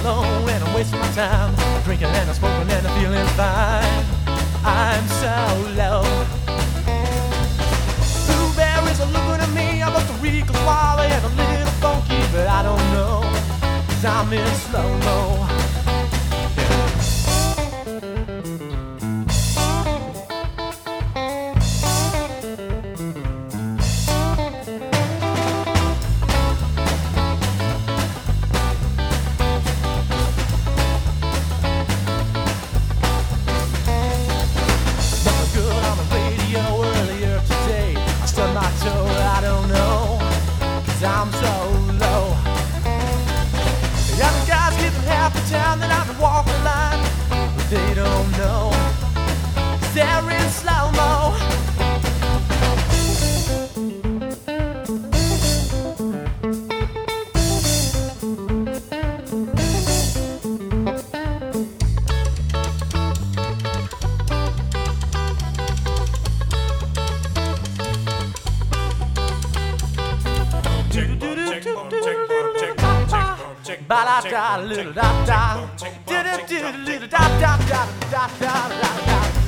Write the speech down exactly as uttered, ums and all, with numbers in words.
alone and I'm wasting my time, drinking and I'm smoking and I'm feeling fine. I'm so low. Blueberries are looking at me. I'm up to Rico Suave and a little funky, but I don't know, 'cause I'm in slow-mo. I don't know, 'cause I'm so low. The other guys giving half the time that I've been walking the line, but they don't know, 'cause they're in slow-mo. Ba da da little da da, da da da little da da da da da da da da.